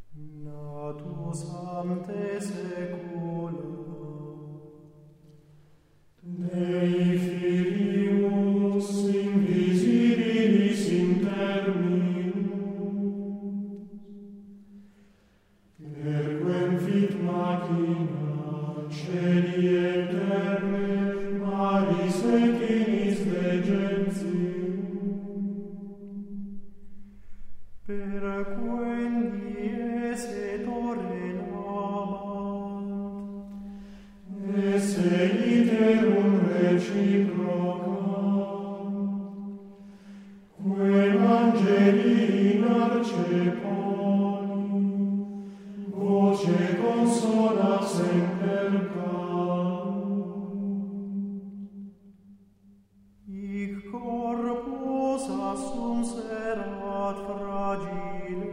Natus ante saecula. Dei filius invisibilis in terminus, erquem fit machina celi eterne maris et inis degentium, perquem dies et ore labant, esse iterum reciprocam, quem angeli in arceponi, voce consonat semper cam. Hic corpus assum serat fragile,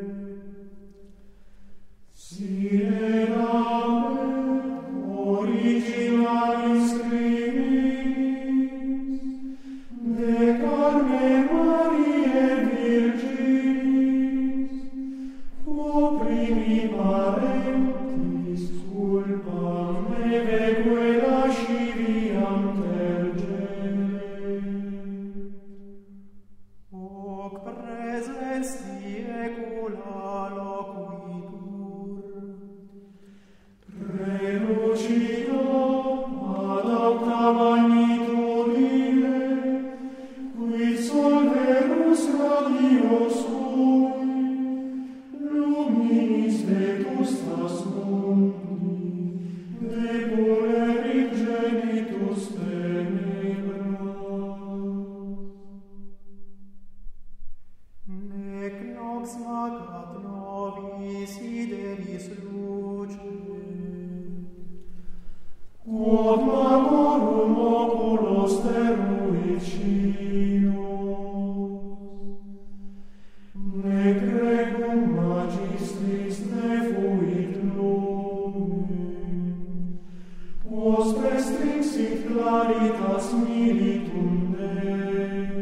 sine lamet originalis criminis, de carne Mariae Virginis, quo primi parentis culpam neveque lasciviam terget. Hoc presens diecula loquitur, prelucido ad alta magnitudine, quid solverus radios sui, luminis vetustas mundi, depulerit genitus tenebras. Nec nox magat nobis ideris luce, quod magorum oculos teruit scios, nec regum magistris ne fuit lumen, quos prestrinxit claritas militum Dei.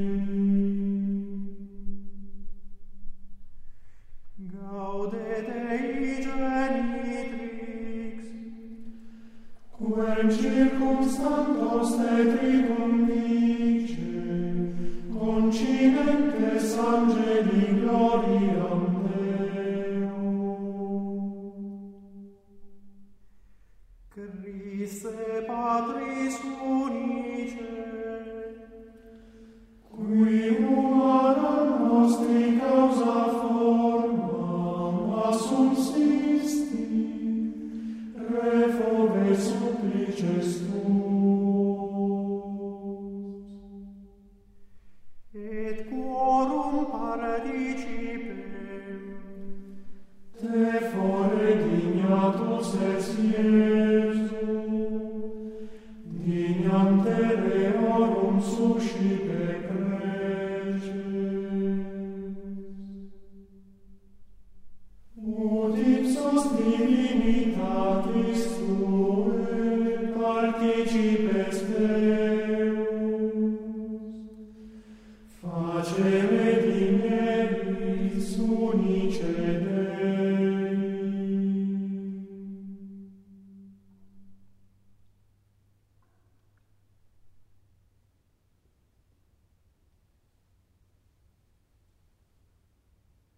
Gaudet Dei genitrix, quem circumstantos tetricum